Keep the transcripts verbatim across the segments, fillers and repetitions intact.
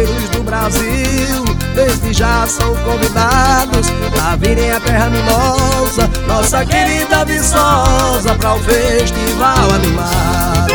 vaqueiros do Brasil desde já são convidados a virem à terra mimosa, nossa querida Viçosa, pra o festival animado.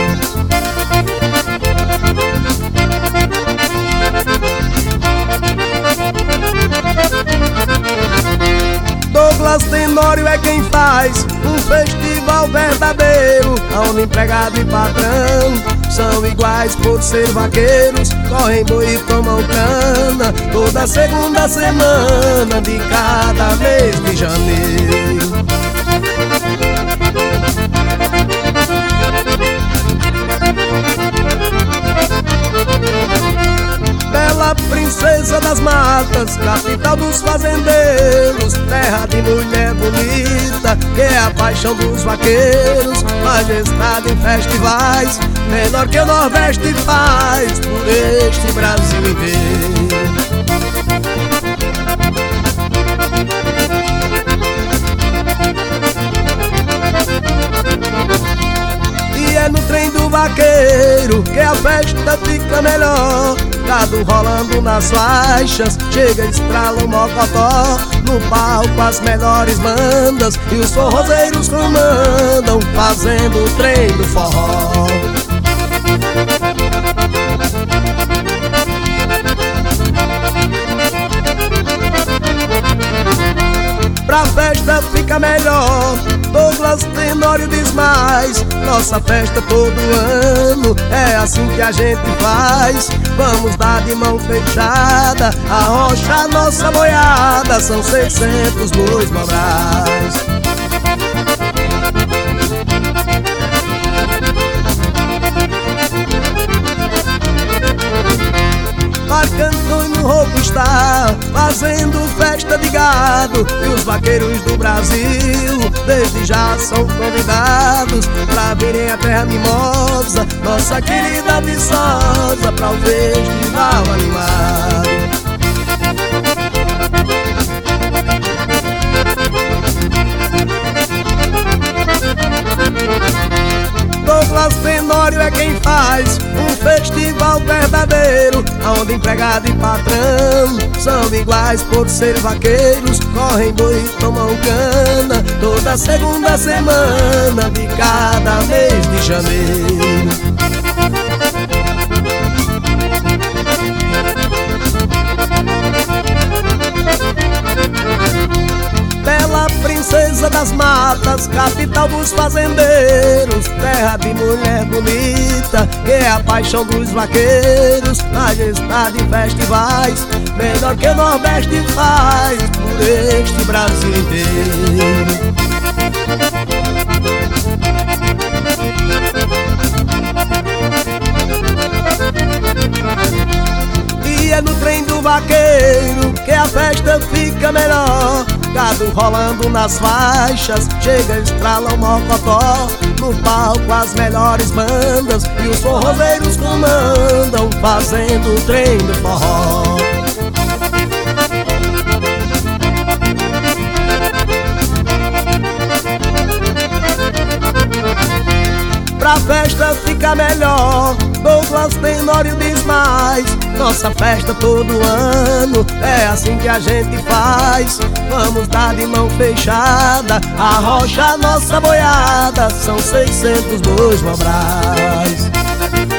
Douglas Tenório é quem faz um festival verdadeiro, onde empregado e patrão são iguais por ser vaqueiros, correm boi e tomam cana toda segunda semana de cada mês de janeiro. Bela princesa das matas, capital dos fazendeiros, terra de mulher bonita, que é a paixão dos vaqueiros, majestade em festivais, menor que o Nordeste faz por este Brasil inteiro. E é no trem do vaqueiro que a festa fica melhor, gado rolando nas faixas, chega estrala o mocotó, no palco as melhores bandas e os forrozeiros comandam, fazendo o trem do forró. Pra festa fica melhor, Douglas Tenório diz mais, nossa festa todo ano é assim que a gente faz. Vamos dar de mão fechada, arrocha nossa boiada, são seiscentos bois mobrais. Marcando no roubo está fazendo festa de gado, e os vaqueiros do Brasil desde já são convidados pra virem à terra mimosa, nossa querida Viçosa, pra o festival animado. Douglas Tenório é quem faz um festival verdadeiro, onde empregado e patrão são iguais por ser vaqueiros, correm boi e tomam cana toda segunda semana de cada mês de janeiro. Bela princesa das matas, capital dos fazendeiros, terra de mulher bonita, que é a paixão dos vaqueiros, majestade em festivais, melhor que o Nordeste faz por este Brasil inteiro. E é no trem do vaqueiro que a festa fica melhor, gado rolando nas faixas, chega estrala o mocotó, no palco as melhores bandas e os forrozeiros comandam, fazendo o trem do forró. Pra festa ficar melhor, Douglas Tenório diz mais, nossa festa todo ano é assim que a gente faz. Vamos dar de mão fechada, arrocha nossa boiada, são seiscentos bois mobrais.